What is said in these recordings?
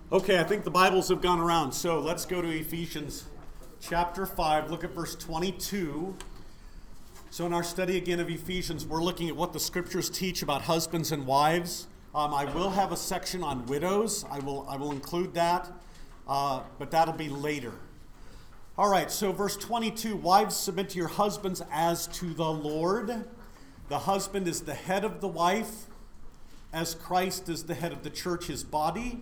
Okay, I think the Bibles have gone around, so let's go to Ephesians chapter 5. Look at verse 22. So in our study again of Ephesians, we're looking at what the scriptures teach about husbands and wives. I will have a section on widows. I will include that, but that'll be later. All right, so verse 22, wives, submit to your husbands as to the Lord. The husband is the head of the wife, as Christ is the head of the church, his body,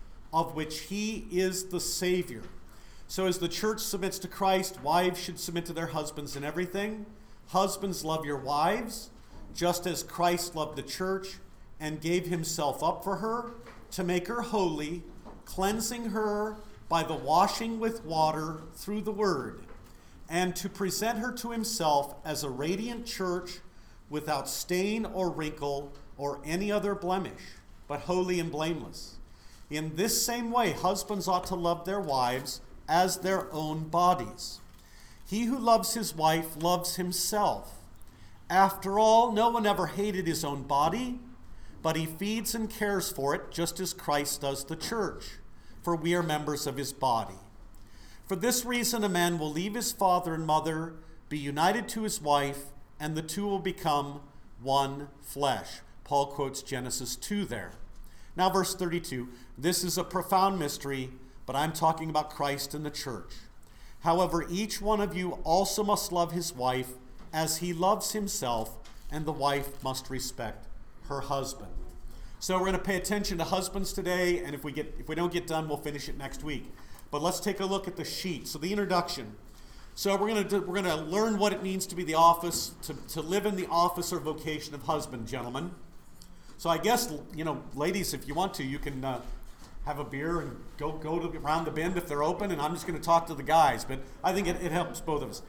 of which he is the Savior. So as the church submits to Christ, wives should submit to their husbands in everything. Husbands, love your wives, just as Christ loved the church and gave himself up for her to make her holy, cleansing her by the washing with water through the word, and to present her to himself as a radiant church without stain or wrinkle or any other blemish, but holy and blameless. In this same way, husbands ought to love their wives as their own bodies. He who loves his wife loves himself. After all, no one ever hated his own body, but he feeds and cares for it, just as Christ does the church, for we are members of his body. For this reason, a man will leave his father and mother, be united to his wife, and the two will become one flesh. Paul quotes Genesis 2 there. Now, verse 32, this is a profound mystery, but I'm talking about Christ and the church. However, each one of you also must love his wife as he loves himself, and the wife must respect her husband. So we're going to pay attention to husbands today, and if we don't get done, we'll finish it next week. But let's take a look at the sheet. So the introduction. So we're going to learn what it means to be the office, to live in the office or vocation of husband, gentlemen. So I guess, ladies, if you want to, you can have a beer and go around the bend if they're open, and I'm just going to talk to the guys, but I think it helps both of us.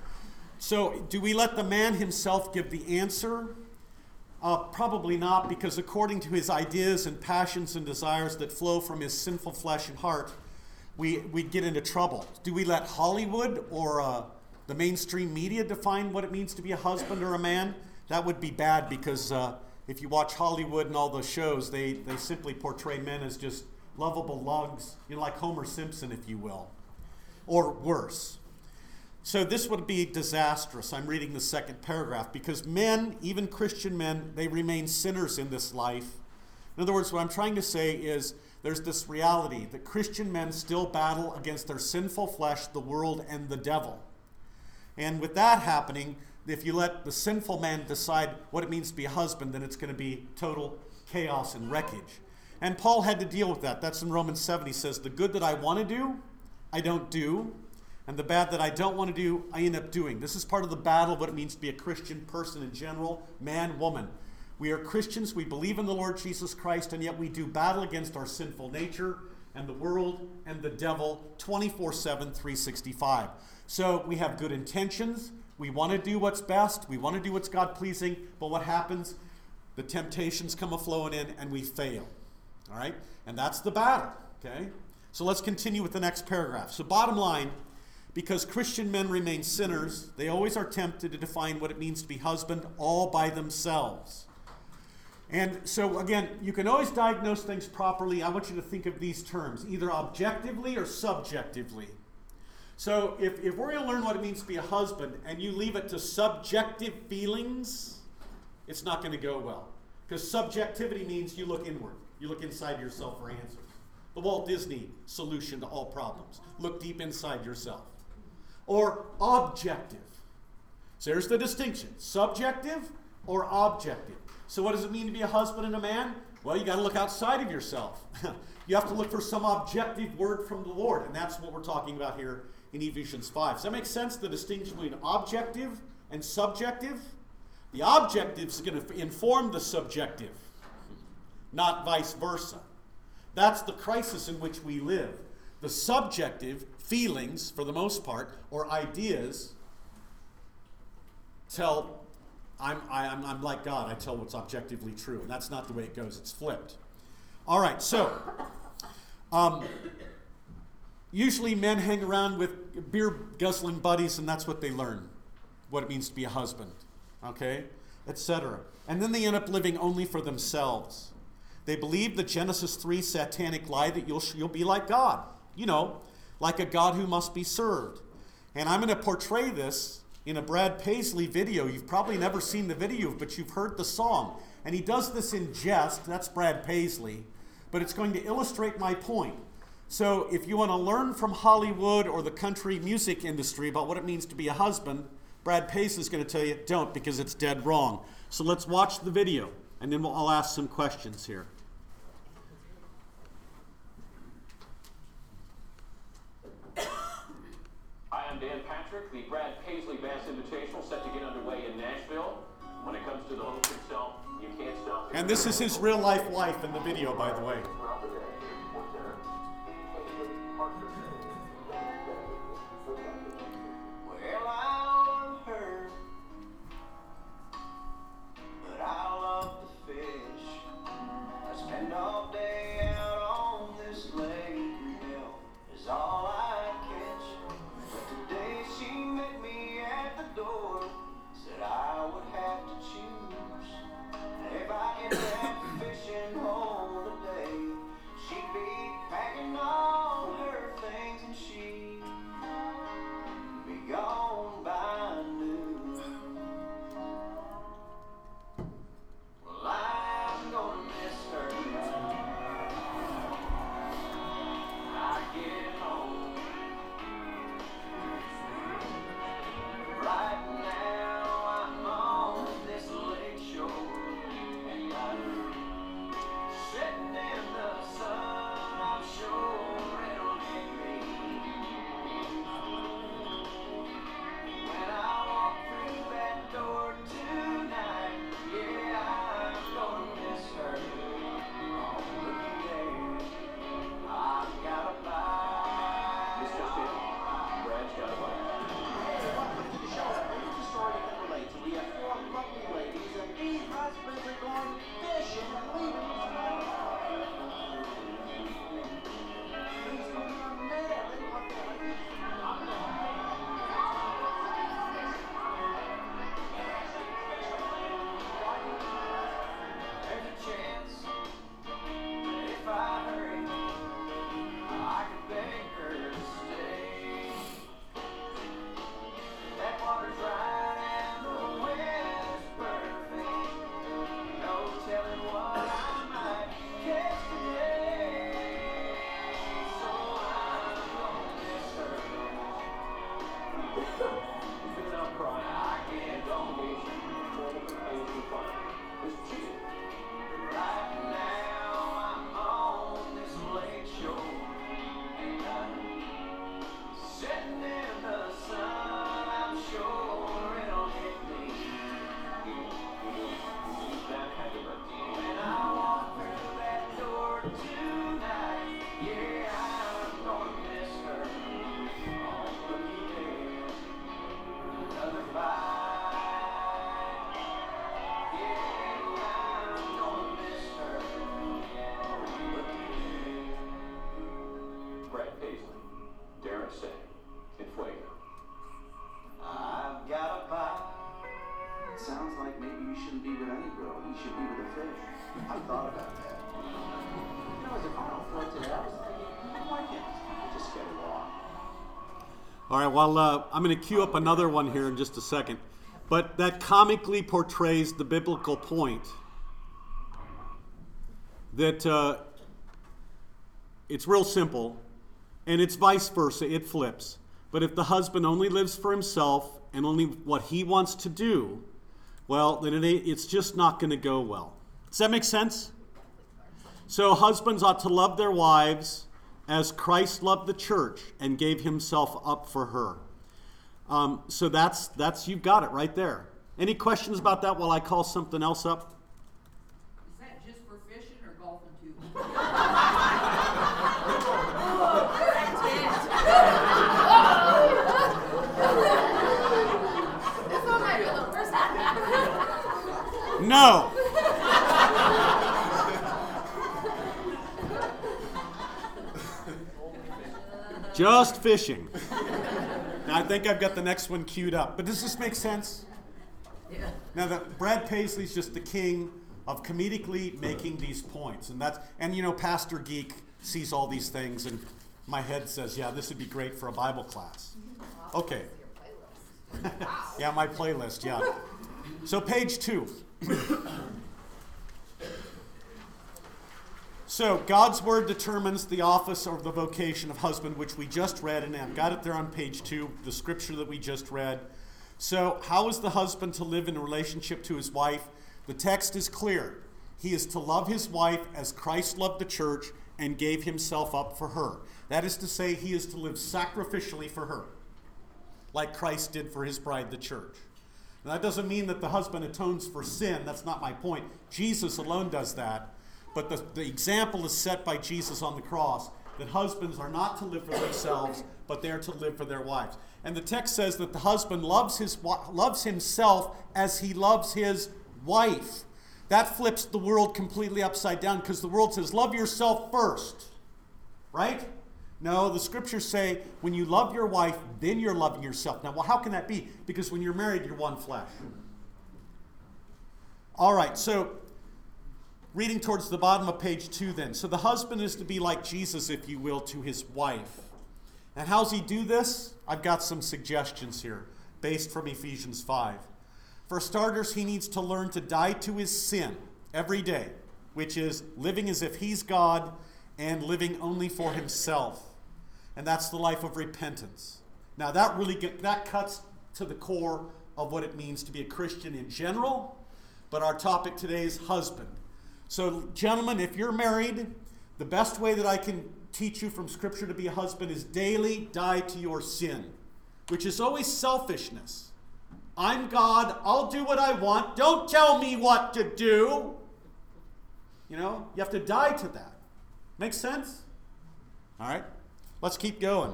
So do we let the man himself give the answer? Probably not, because according to his ideas and passions and desires that flow from his sinful flesh and heart, we'd get into trouble. Do we let Hollywood or the mainstream media define what it means to be a husband or a man? That would be bad, because if you watch Hollywood and all those shows, they simply portray men as just lovable lugs, like Homer Simpson, if you will, or worse. So this would be disastrous. I'm reading the second paragraph, because men, even Christian men, they remain sinners in this life. In other words, what I'm trying to say is there's this reality that Christian men still battle against their sinful flesh, the world, and the devil. And with that happening, if you let the sinful man decide what it means to be a husband, then it's going to be total chaos and wreckage. And Paul had to deal with that. That's in Romans 7. He says, the good that I want to do, I don't do. And the bad that I don't want to do, I end up doing. This is part of the battle of what it means to be a Christian person in general, man, woman. We are Christians. We believe in the Lord Jesus Christ, and yet we do battle against our sinful nature and the world and the devil 24/7, 365. So we have good intentions. We want to do what's best. We want to do what's God-pleasing. But what happens? The temptations come a-flowing in, and we fail. All right? And that's the battle. Okay? So let's continue with the next paragraph. So bottom line, because Christian men remain sinners, they always are tempted to define what it means to be husband all by themselves. And so, again, you can always diagnose things properly. I want you to think of these terms, either objectively or subjectively. So if we're going to learn what it means to be a husband and you leave it to subjective feelings, it's not going to go well. Because subjectivity means you look inward. You look inside yourself for answers. The Walt Disney solution to all problems. Look deep inside yourself. Or objective. So there's the distinction. Subjective or objective. So what does it mean to be a husband and a man? Well, you got to look outside of yourself. You have to look for some objective word from the Lord. And that's what we're talking about here in Ephesians 5. Does that make sense? The distinction between objective and subjective? The objective is going to inform the subjective, not vice versa. That's the crisis in which we live. The subjective feelings, for the most part, or ideas, tell I'm like God. I tell what's objectively true, and that's not the way it goes. It's flipped. All right, so usually men hang around with beer-guzzling buddies, and that's what they learn, what it means to be a husband, okay, etc. And then they end up living only for themselves. They believe the Genesis 3 satanic lie that you'll be like God. You know, like a God who must be served. And I'm going to portray this in a Brad Paisley video. You've probably never seen the video, but you've heard the song. And he does this in jest. That's Brad Paisley. But it's going to illustrate my point. So if you want to learn from Hollywood or the country music industry about what it means to be a husband, Brad Paisley is going to tell you, don't, because it's dead wrong. So let's watch the video, and then I'll ask some questions here. Hi, I'm Dan Patrick. The Brad Paisley Bass Invitational set to get underway in Nashville. When it comes to the host himself, you can't stop. And this is his real-life wife in the video, by the way. Well, I love her, but I love the fish. I spend all day out on this lake, Hill is all I catch. But today she met me at the door, said I would have to choose. If I ended up fishing home today, she'd be packing all her things and she'd be gone by noon. Well, I'm gonna miss her. I get home. Right now I'm on this lake shore, and I'm sitting in the sun. I'm sure it'll hit me when I walk through that door tonight. Yeah, I'm gonna miss her. Oh, looky there, I've got a bite. This just in. Brad's got a bite. Welcome to the show. Here's the story that relates. We have four lovely ladies, and these husbands are going fishing and leaving us alone. Please come on, man. They want that. There's a chance that if I hurry, I could beg her to stay. That water's right and the weather's perfect. No telling what I might catch today. So I'm gonna miss her. He's been out crying. I can't go It's cheating. right now. I'm on this lake shore, and I'm sitting in the sun. I'm sure it'll hit me That had to hurt. when I walk through that door tonight. Yeah, I'm gonna miss her. Oh, looky there, another bite. Yeah, I'm gonna miss her. Oh, looky there. Brad Paisley, Darren Say, and Fuego. I've got a bite. Sounds like maybe you shouldn't be with any girl. You should be with a fish. I thought about that. You know, as a final thought today, I was thinking, why can't we just get along? All right, well, I'm going to cue up another one here in just a second. But that comically portrays the biblical point that it's real simple, and it's vice versa. It flips. But if the husband only lives for himself and only what he wants to do, well, then it's just not going to go well. Does that make sense? So husbands ought to love their wives as Christ loved the church and gave himself up for her. So that's you've got it right there. Any questions about that while I call something else up? Is that just for fishing or golfing too? No. Just fishing. Now, I think I've got the next one queued up. But does this make sense? Yeah. Now, Brad Paisley's just the king of comedically making these points. And you know, Pastor Geek sees all these things, and my head says, yeah, this would be great for a Bible class. Okay. Yeah, my playlist, yeah. So page 2. So God's word determines the office or the vocation of husband, which we just read, and I've got it there on page 2, the scripture that we just read. So how is the husband to live in a relationship to his wife? The text is clear. He is to love his wife as Christ loved the church and gave himself up for her. That is to say, he is to live sacrificially for her, like Christ did for his bride, the church. Now, that doesn't mean that the husband atones for sin. That's not my point. Jesus alone does that. But the example is set by Jesus on the cross, that husbands are not to live for themselves, but they are to live for their wives. And the text says that the husband loves himself as he loves his wife. That flips the world completely upside down, because the world says, love yourself first. Right? No, the scriptures say, when you love your wife, then you're loving yourself. Now, well, how can that be? Because when you're married, you're one flesh. All right, so reading towards the bottom of page 2 then. So the husband is to be like Jesus, if you will, to his wife. And how's he do this? I've got some suggestions here, based from Ephesians 5. For starters, he needs to learn to die to his sin every day, which is living as if he's God and living only for himself. And that's the life of repentance. Now that cuts to the core of what it means to be a Christian in general, but our topic today is husband. So, gentlemen, if you're married, the best way that I can teach you from Scripture to be a husband is daily die to your sin, which is always selfishness. I'm God. I'll do what I want. Don't tell me what to do. You know, you have to die to that. Make sense? All right. Let's keep going.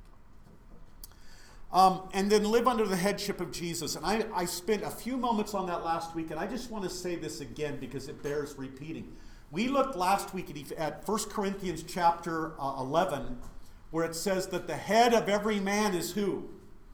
And then live under the headship of Jesus. And I spent a few moments on that last week, and I just want to say this again because it bears repeating. We looked last week at 1 Corinthians chapter 11, where it says that the head of every man is who?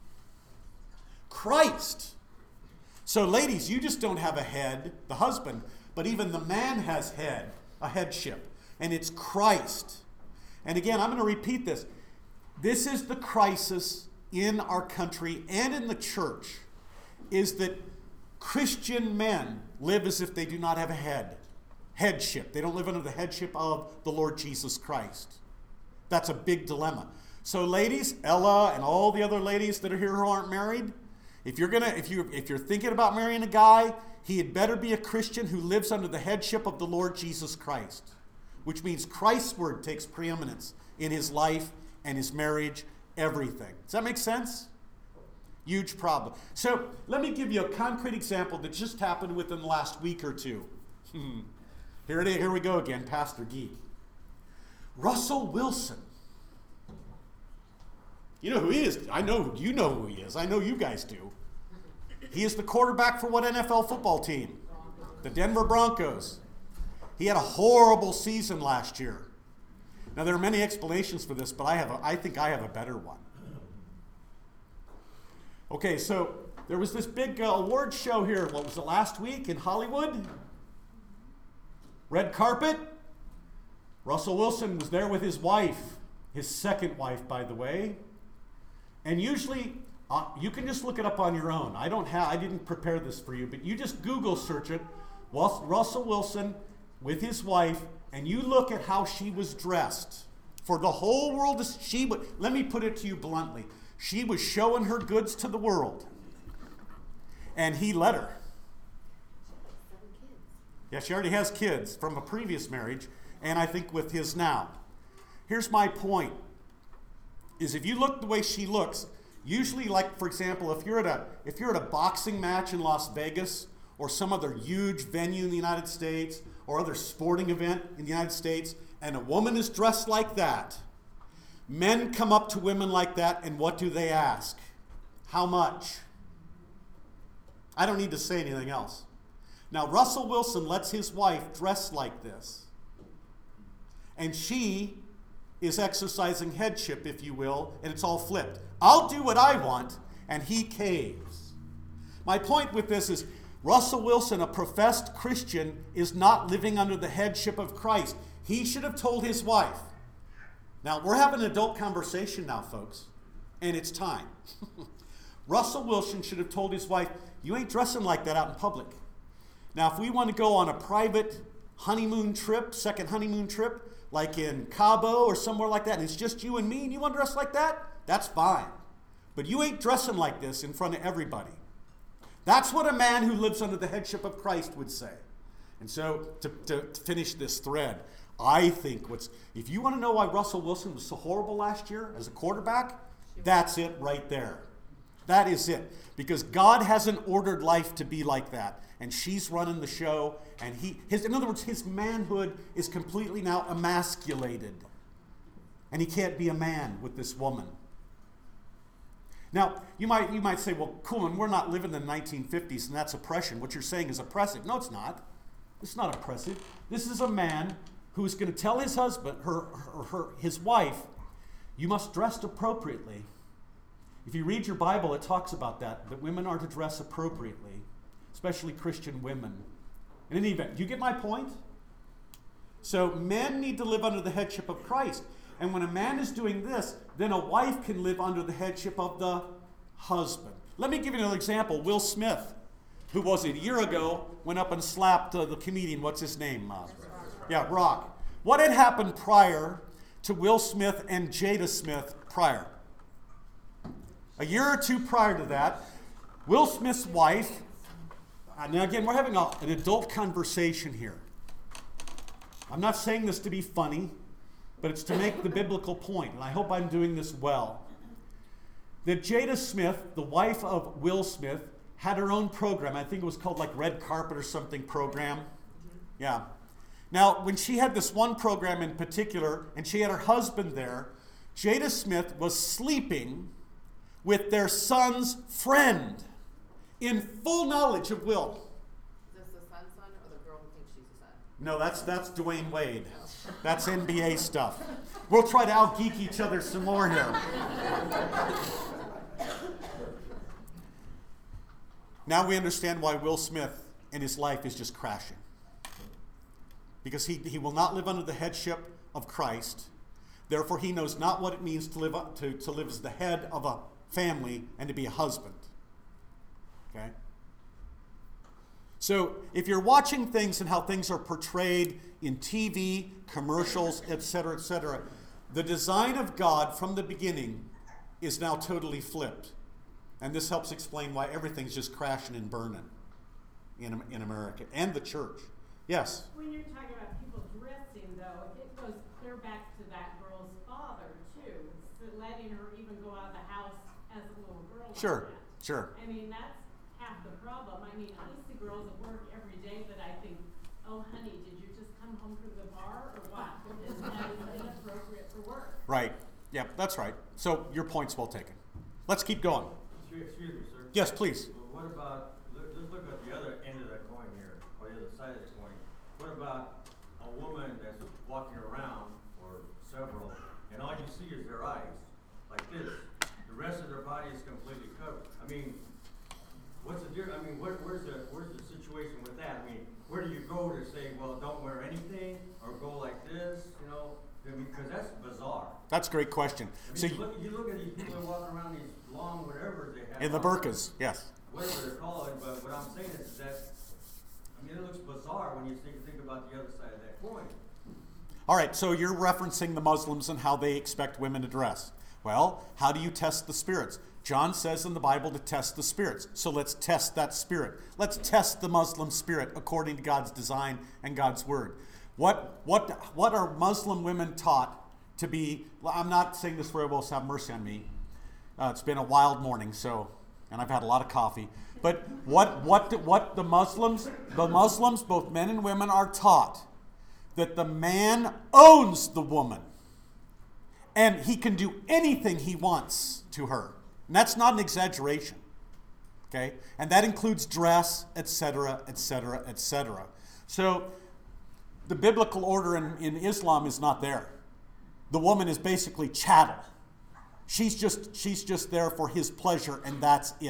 Christ. So ladies, you just don't have a head, the husband, but even the man has a headship, and it's Christ. And again, I'm going to repeat this. This is the crisis in our country and in the church, is that Christian men live as if they do not have a headship. They don't live under the headship of the Lord Jesus Christ. That's a big dilemma. So ladies, Ella and all the other ladies that are here who aren't married, if you're thinking about marrying a guy, he had better be a Christian who lives under the headship of the Lord Jesus Christ, which means Christ's word takes preeminence in his life and his marriage, everything. Does that make sense? Huge problem. So let me give you a concrete example that just happened within the last week or two. Here we go again, Pastor Geek. Russell Wilson. You know who he is. I know you know who he is. I know you guys do. He is the quarterback for what NFL football team? The Denver Broncos. He had a horrible season last year. Now, there are many explanations for this, but I think I have a better one. Okay, so there was this big award show here. What was it, last week in Hollywood? Red carpet. Russell Wilson was there with his wife, his second wife, by the way. And usually, you can just look it up on your own. I didn't prepare this for you, but you just Google search it. Russell Wilson with his wife, and you look at how she was dressed. For the whole world, let me put it to you bluntly. She was showing her goods to the world. And he let her. Yeah, she already has kids from a previous marriage, and I think with his now. Here's my point, is if you look the way she looks, usually, like, for example, if you're at a boxing match in Las Vegas or some other huge venue in the United States or other sporting event in the United States, and a woman is dressed like that, men come up to women like that, and what do they ask? How much? I don't need to say anything else. Now, Russell Wilson lets his wife dress like this, and she is exercising headship, if you will, and it's all flipped. I'll do what I want, and he caves. My point with this is, Russell Wilson, a professed Christian, is not living under the headship of Christ. He should have told his wife. Now, we're having an adult conversation now, folks, and it's time. Russell Wilson should have told his wife, you ain't dressing like that out in public. Now, if we want to go on a private honeymoon trip, second honeymoon trip, like in Cabo or somewhere like that, and it's just you and me, and you want to dress like that, that's fine. But you ain't dressing like this in front of everybody. That's what a man who lives under the headship of Christ would say. And so, to finish this thread, I think if you want to know why Russell Wilson was so horrible last year as a quarterback, that's it right there. That is it. Because God hasn't ordered life to be like that. And she's running the show. And in other words, his manhood is completely now emasculated. And he can't be a man with this woman. Now, you might say, well, Kuhlman, we're not living in the 1950s and that's oppression. What you're saying is oppressive. No, it's not. It's not oppressive. This is a man who's going to tell his husband, his wife, you must dress appropriately. If you read your Bible, it talks about that women are to dress appropriately, especially Christian women. In any event, do you get my point? So men need to live under the headship of Christ. And when a man is doing this, then a wife can live under the headship of the husband. Let me give you another example. Will Smith, who was it, a year ago, went up and slapped the comedian, what's his name? Rock. What had happened prior to Will Smith and Jada Smith prior? A year or two prior to that, Will Smith's wife, now again, we're having an adult conversation here. I'm not saying this to be funny, but it's to make the biblical point, and I hope I'm doing this well. That Jada Smith, the wife of Will Smith, had her own program. I think it was called like Red Carpet or something program. Yeah. Now, when she had this one program in particular, and she had her husband there, Jada Smith was sleeping with their son's friend in full knowledge of Will. Is this the son's son or the girl who thinks she's the son? No, that's Dwayne Wade. That's NBA stuff. We'll try to out-geek each other some more here. Now we understand why Will Smith in his life is just crashing. Because he will not live under the headship of Christ. Therefore, he knows not what it means to live as the head of a family and to be a husband. Okay? So, if you're watching things and how things are portrayed in TV, commercials, etc., the design of God from the beginning is now totally flipped. And this helps explain why everything's just crashing and burning in America and the church. Yes? When you're talking about people dressing, though, it goes clear back to that girl's father, too. It's letting her even go out of the house as a little girl. Sure. I mean, that's half the problem. I mean, I see girls at work every day that I think, oh, honey, did you just come home from the bar or what? Because that is inappropriate for work. Right. Yeah, that's right. So your point's well taken. Let's keep going. Excuse me, sir. Yes, please. Well, what about, let's look at the other end of that coin here, or the other side of the coin. What about a woman that's walking around, or several, and all you see is their eyes, like this. The rest of their body is completely covered. I mean, what's the difference? I mean, where's the situation with that? I mean, where do you go to say, well, don't wear anything, or go like this, you know? Because that's bizarre. That's a great question. I mean, So you look at these people that walk around these long whatever they have. in the on, burqas, yes. whatever they're called, but what I'm saying is that, I mean, it looks bizarre when you think about the other side of that coin. All right, so you're referencing the Muslims and how they expect women to dress. Well, how do you test the spirits? John says in the Bible to test the spirits. So let's test that spirit. Let's test the Muslim spirit according to God's design and God's word. What are Muslim women taught to be? Well, I'm not saying this very well, so have mercy on me. It's been a wild morning, and I've had a lot of coffee. But what the Muslims, both men and women, are taught that the man owns the woman, and he can do anything he wants to her. And that's not an exaggeration. Okay? And that includes dress, etc., etc., etc. So the biblical order in Islam is not there. The woman is basically chattel. She's just there for his pleasure, and that's it.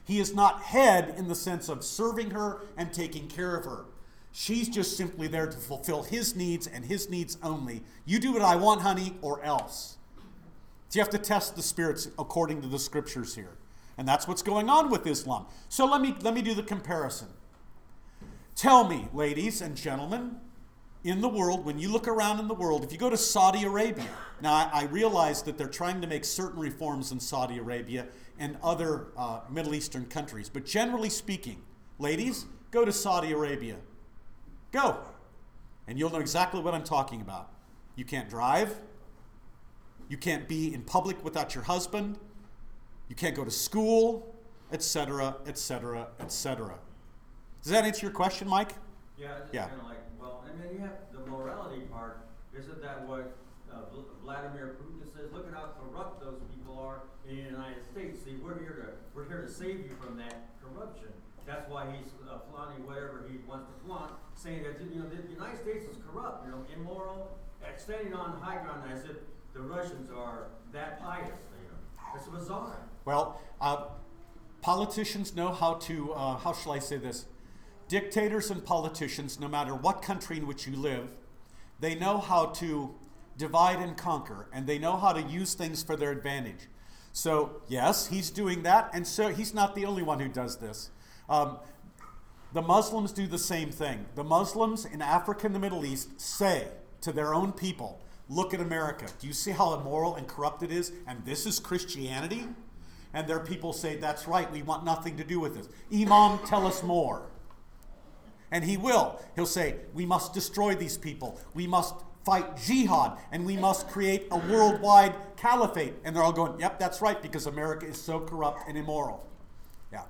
He is not head in the sense of serving her and taking care of her. She's just simply there to fulfill his needs and his needs only. You do what I want, honey, or else. So you have to test the spirits according to the scriptures here. And that's what's going on with Islam. So let me do the comparison. Tell me, ladies and gentlemen, in the world, when you look around in the world, if you go to Saudi Arabia, now I realize that they're trying to make certain reforms in Saudi Arabia and other Middle Eastern countries. But generally speaking, ladies, go to Saudi Arabia. Go. And you'll know exactly what I'm talking about. You can't drive. You can't be in public without your husband. You can't go to school, etc., etc., etc. Does that answer your question, Mike? Yeah, it's Yeah. kind of like, well, and then you have the morality part. Isn't that what Vladimir Putin says? Look at how corrupt those people are in the United States. See, we're here to save you from that corruption. That's why he's flaunting whatever he wants to flaunt, saying that the United States is corrupt, immoral, standing on high ground as if the Russians are that pious. It's bizarre. Well, politicians know how to, how shall I say this? Dictators and politicians, no matter what country in which you live, they know how to divide and conquer, and they know how to use things for their advantage. So, yes, he's doing that, and so he's not the only one who does this. The Muslims do the same thing. The Muslims in Africa and the Middle East say to their own people, look at America. Do you see how immoral and corrupt it is? And this is Christianity? And their people say, that's right, we want nothing to do with this. Imam, tell us more. And he will. He'll say, we must destroy these people. We must fight jihad. And we must create a worldwide caliphate. And they're all going, yep, that's right, because America is so corrupt and immoral. Yeah.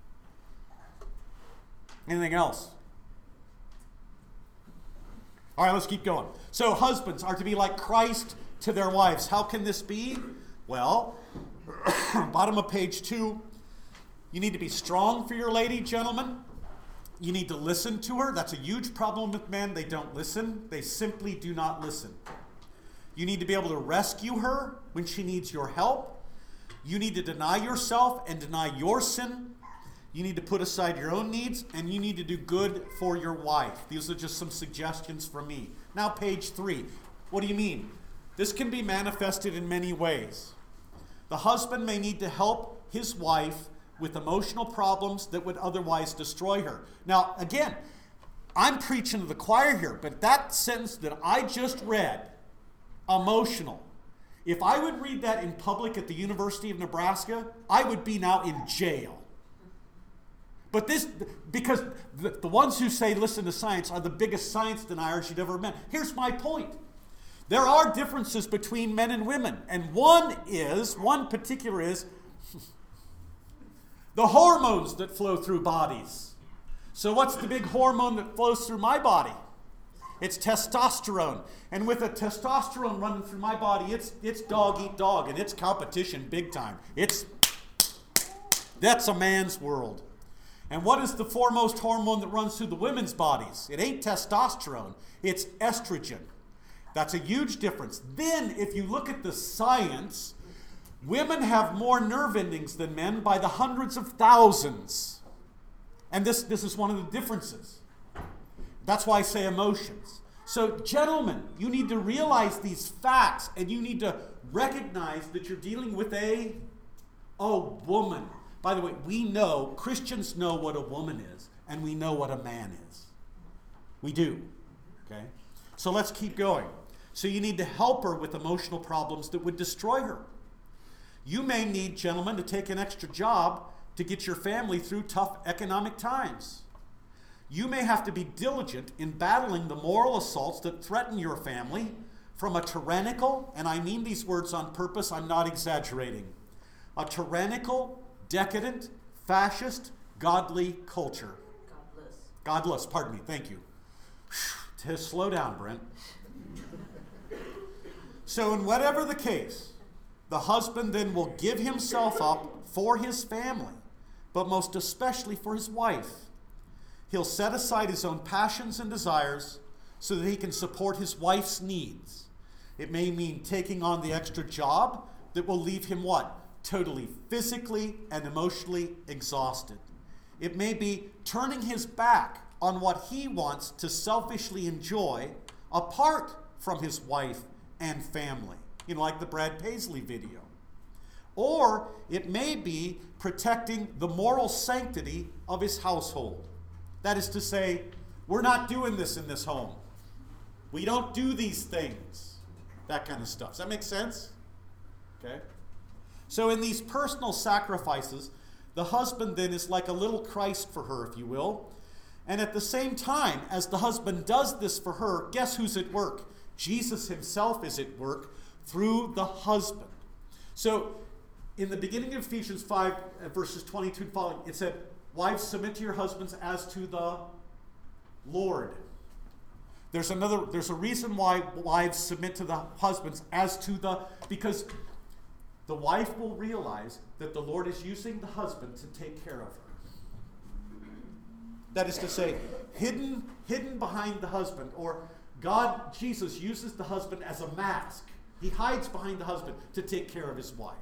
Anything else? All right, let's keep going. So husbands are to be like Christ to their wives. How can this be? Well, bottom of page 2, you need to be strong for your lady, gentlemen. You need to listen to her. That's a huge problem with men. They don't listen. They simply do not listen. You need to be able to rescue her when she needs your help. You need to deny yourself and deny your sin. You need to put aside your own needs, and you need to do good for your wife. These are just some suggestions from me. Now, page 3. What do you mean? This can be manifested in many ways. The husband may need to help his wife with emotional problems that would otherwise destroy her. Now, again, I'm preaching to the choir here, but that sentence that I just read, emotional, if I would read that in public at the University of Nebraska, I would be now in jail. But this, because the ones who say listen to science are the biggest science deniers you'd ever met. Here's my point. There are differences between men and women. And one particular is the hormones that flow through bodies. So what's the big hormone that flows through my body? It's testosterone. And with a testosterone running through my body, it's dog eat dog, and it's competition big time. That's a man's world. And what is the foremost hormone that runs through the women's bodies? It ain't testosterone. It's estrogen. That's a huge difference. Then, if you look at the science, women have more nerve endings than men by the hundreds of thousands. And this is one of the differences. That's why I say emotions. So, gentlemen, you need to realize these facts, and you need to recognize that you're dealing with a woman. By the way, Christians know what a woman is, and we know what a man is. We do. Okay? So let's keep going. So you need to help her with emotional problems that would destroy her. You may need, gentlemen, to take an extra job to get your family through tough economic times. You may have to be diligent in battling the moral assaults that threaten your family from a tyrannical, and I mean these words on purpose, I'm not exaggerating, a tyrannical, decadent, fascist, godly culture. Godless, pardon me, thank you. Slow down, Brent. So in whatever the case, the husband then will give himself up for his family, but most especially for his wife. He'll set aside his own passions and desires so that he can support his wife's needs. It may mean taking on the extra job that will leave him what? totally physically and emotionally exhausted. It may be turning his back on what he wants to selfishly enjoy apart from his wife and family, like the Brad Paisley video. Or it may be protecting the moral sanctity of his household. That is to say, we're not doing this in this home. We don't do these things. That kind of stuff. Does that make sense? Okay. So in these personal sacrifices, the husband then is like a little Christ for her, if you will. And at the same time, as the husband does this for her, guess who's at work? Jesus himself is at work through the husband. So in the beginning of Ephesians 5, verses 22 and following, it said, wives, submit to your husbands as to the Lord. There's a reason why wives submit to the husbands because the wife will realize that the Lord is using the husband to take care of her. That is to say, hidden behind the husband, or God, Jesus, uses the husband as a mask. He hides behind the husband to take care of his wife.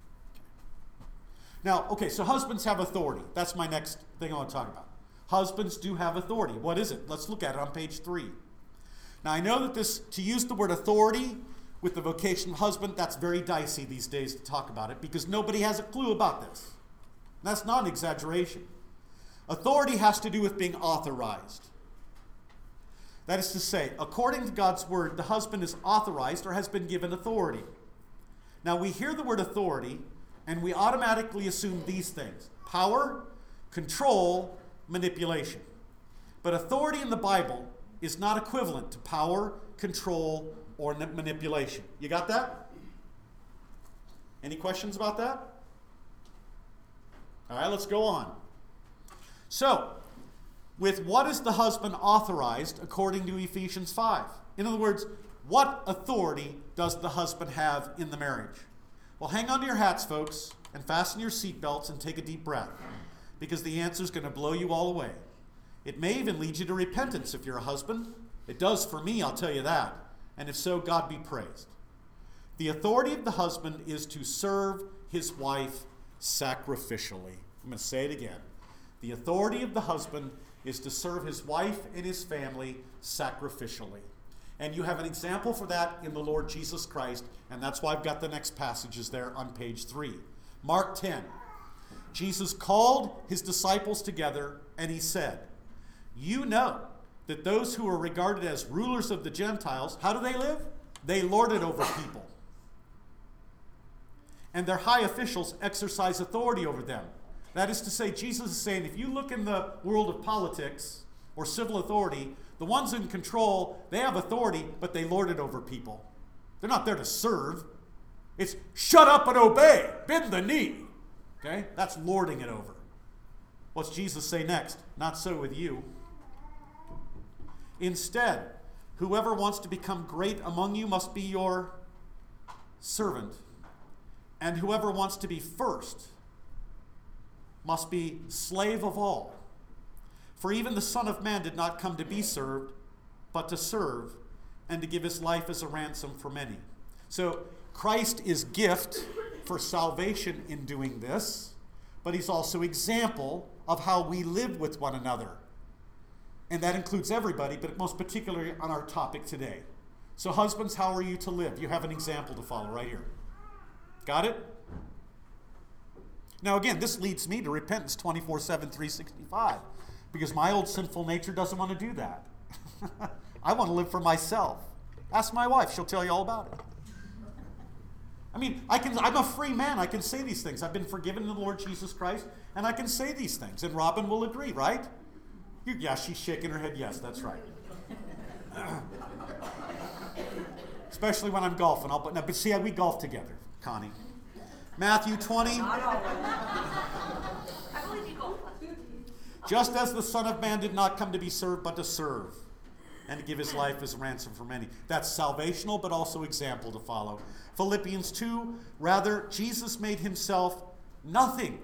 Now, okay, so husbands have authority. That's my next thing I want to talk about. Husbands do have authority. What is it? Let's look at it on page 3. Now, I know that to use the word authority with the vocation of husband, that's very dicey these days to talk about it because nobody has a clue about this. That's not an exaggeration. Authority has to do with being authorized. That is to say, according to God's word, the husband is authorized or has been given authority. Now, we hear the word authority and we automatically assume these things: power, control, manipulation. But authority in the Bible is not equivalent to power, control, or manipulation. You got that? Any questions about that? All right, let's go on. So, with what is the husband authorized according to Ephesians 5? In other words, what authority does the husband have in the marriage? Well, hang on to your hats, folks, and fasten your seatbelts and take a deep breath, because the answer is going to blow you all away. It may even lead you to repentance if you're a husband. It does for me, I'll tell you that. And if so, God be praised. The authority of the husband is to serve his wife sacrificially. I'm going to say it again. The authority of the husband is to serve his wife and his family sacrificially. And you have an example for that in the Lord Jesus Christ, and that's why I've got the next passages there on page 3. Mark 10. Jesus called his disciples together, and he said, "You know that those who are regarded as rulers of the Gentiles, how do they live? They lord it over people. And their high officials exercise authority over them." That is to say, Jesus is saying, if you look in the world of politics or civil authority, the ones in control, they have authority, but they lord it over people. They're not there to serve. It's shut up and obey, bend the knee. Okay? That's lording it over. What's Jesus say next? Not so with you. Instead, whoever wants to become great among you must be your servant. And whoever wants to be first must be slave of all. For even the Son of Man did not come to be served, but to serve, and to give his life as a ransom for many. So Christ is gift for salvation in doing this, but he's also example of how we live with one another. And that includes everybody, but most particularly on our topic today. So husbands, how are you to live? You have an example to follow right here. Got it? Now again, this leads me to repentance 24/7, 365, because my old sinful nature doesn't want to do that. I want to live for myself. Ask my wife, she'll tell you all about it. I mean, I'm a free man. I can say these things. I've been forgiven in the Lord Jesus Christ, and I can say these things. And Robin will agree, right? Yeah, she's shaking her head. Yes, that's right. Especially when I'm golfing. But see, we golf together, Connie. Matthew 20. Just as the Son of Man did not come to be served, but to serve, and to give his life as a ransom for many. That's salvational, but also example to follow. Philippians 2, rather, Jesus made himself nothing.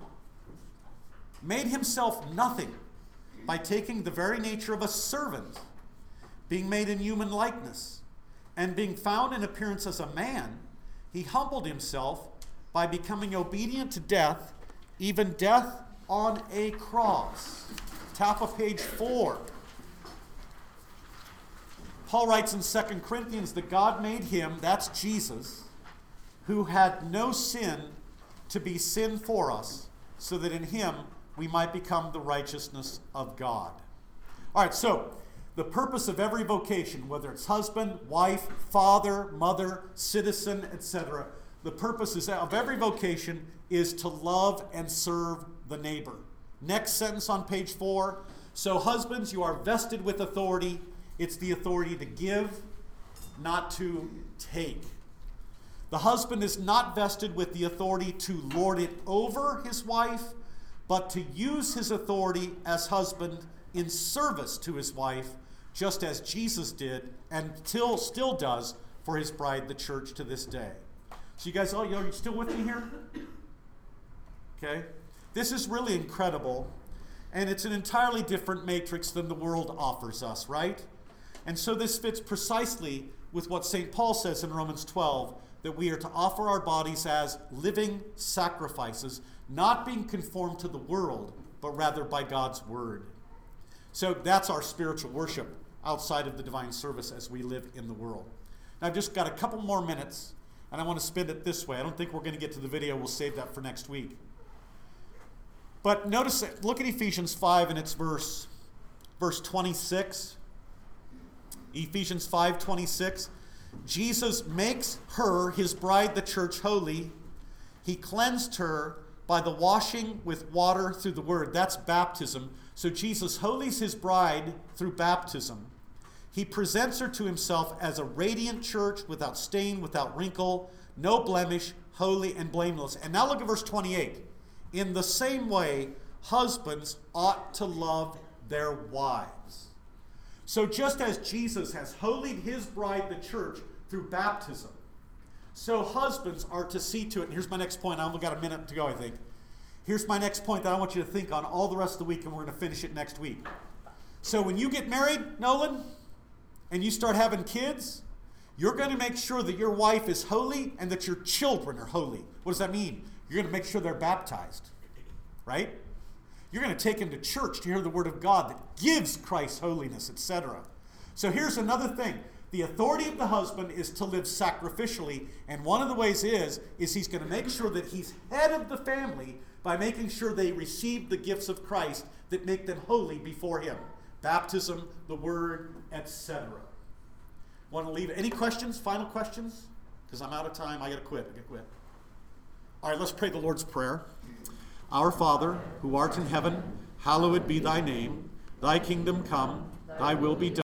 Made himself nothing by taking the very nature of a servant, being made in human likeness, and being found in appearance as a man, he humbled himself by becoming obedient to death, even death on a cross. Top of page 4. Paul writes in 2 Corinthians that God made him, that's Jesus, who had no sin, to be sin for us, so that in him we might become the righteousness of God. All right, so the purpose of every vocation, whether it's husband, wife, father, mother, citizen, etc., the purpose of every vocation is to love and serve the neighbor. Next sentence on page 4. So husbands, you are vested with authority. It's the authority to give, not to take. The husband is not vested with the authority to lord it over his wife, but to use his authority as husband in service to his wife, just as Jesus did and still does for his bride, the church, to this day. So you guys, are you still with me here? Okay. This is really incredible, and it's an entirely different matrix than the world offers us, right? And so this fits precisely with what St. Paul says in Romans 12, that we are to offer our bodies as living sacrifices, not being conformed to the world, but rather by God's word. So that's our spiritual worship outside of the divine service as we live in the world. Now, I've just got a couple more minutes, and I want to spend it this way. I don't think we're going to get to the video. We'll save that for next week. But notice, look at Ephesians 5 and its verse 26. Ephesians 5:26. Jesus makes her, his bride, the church, holy. He cleansed her by the washing with water through the word. That's baptism. So Jesus holies his bride through baptism. He presents her to himself as a radiant church, without stain, without wrinkle, no blemish, holy and blameless. And now look at verse 28. In the same way, husbands ought to love their wives. So just as Jesus has holied his bride, the church, through baptism, so husbands are to see to it. And here's my next point. I only got a minute to go, I think. Here's my next point that I want you to think on all the rest of the week, and we're going to finish it next week. So when you get married, Nolan, and you start having kids, you're going to make sure that your wife is holy and that your children are holy. What does that mean? You're going to make sure they're baptized, right? You're going to take them to church to hear the word of God that gives Christ holiness, etc. So here's another thing. The authority of the husband is to live sacrificially, and one of the ways is he's going to make sure that he's head of the family by making sure they receive the gifts of Christ that make them holy before him. Baptism, the word, etc. Want to leave any questions, final questions? Because I'm out of time. I got to quit. All right, let's pray the Lord's Prayer. Our Father, who art in heaven, hallowed be thy name. Thy kingdom come, thy will be done.